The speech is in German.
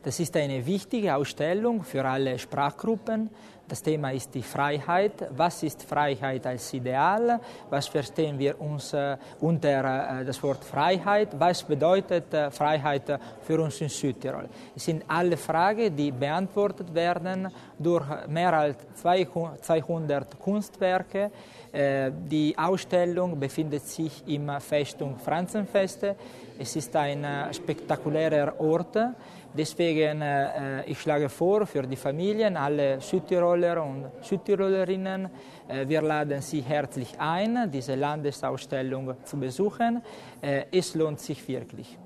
Das ist eine wichtige Ausstellung für alle Sprachgruppen. Das Thema ist die Freiheit. Was ist Freiheit als Ideal? Was verstehen wir uns unter das Wort Freiheit? Was bedeutet Freiheit für uns in Südtirol? Es sind alle Fragen, die beantwortet werden durch mehr als 200 Kunstwerke. Die Ausstellung befindet sich im Festung Franzenfeste. Es ist ein spektakulärer Ort. Deswegen ich schlage vor für die Familien, alle Südtiroler und Südtirolerinnen, wir laden Sie herzlich ein, diese Landesausstellung zu besuchen. Es lohnt sich wirklich.